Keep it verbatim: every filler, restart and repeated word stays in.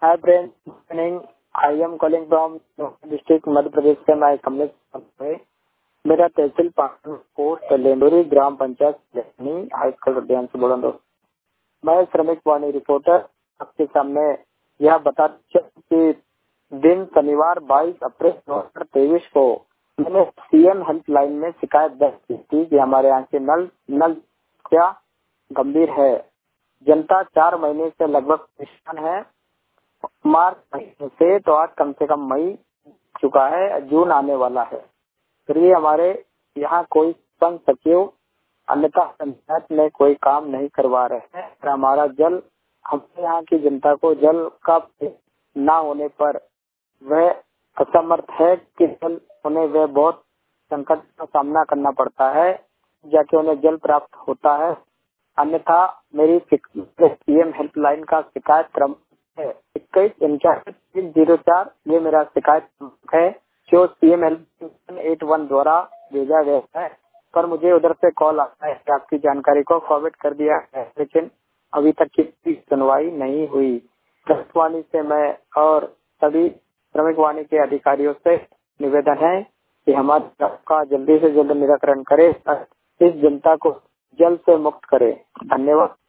Hi friend, morning. I am calling from district Madhya Pradesh से। मैं कमलेश, मेरा तहसील पाटन पोस्ट लेंडोरी ग्राम पंचायत हाई स्कूल उद्यान से बोल रहा हूँ। मैं श्रमिक वाणी रिपोर्टर आपके सामने यह बता कि दिन शनिवार बाईस अप्रैल दो हजार तेईस को मैंने सीएम हेल्पलाइन में शिकायत दर्ज की थी कि हमारे यहाँ के नल नल क्या गंभीर है। जनता चार महीने से लगभग परेशान है। मार्च महीने से तो आज कम से कम मई चुका है, जून आने वाला है, फिर भी हमारे यहाँ कोई संघ सचिव अन्यथा पंचायत में कोई काम नहीं करवा रहे हैं। हमारा जल, हमारे यहाँ की जनता को जल का ना होने पर वह असमर्थ है कि जल उन्हें वह बहुत संकट का सामना करना पड़ता है, जाके उन्हें जल प्राप्त होता है। अन्यथा मेरी सीएम हेल्पलाइन का शिकायत क्रम है इक्कीस उनचास जीरो चार, ये मेरा शिकायत है जो सीएम हेल्पलाइन एट वन द्वारा भेजा गया है। पर मुझे उधर से कॉल आता है कि आपकी जानकारी को फॉरवर्ड कर दिया है, लेकिन अभी तक किसी सुनवाई नहीं हुई। श्रमिक वाणी से मैं और सभी श्रमिक वाणी के अधिकारियों से निवेदन है कि हमारे का जल्दी से जल्द निराकरण करे, इस जनता को जल से मुक्त करे। धन्यवाद।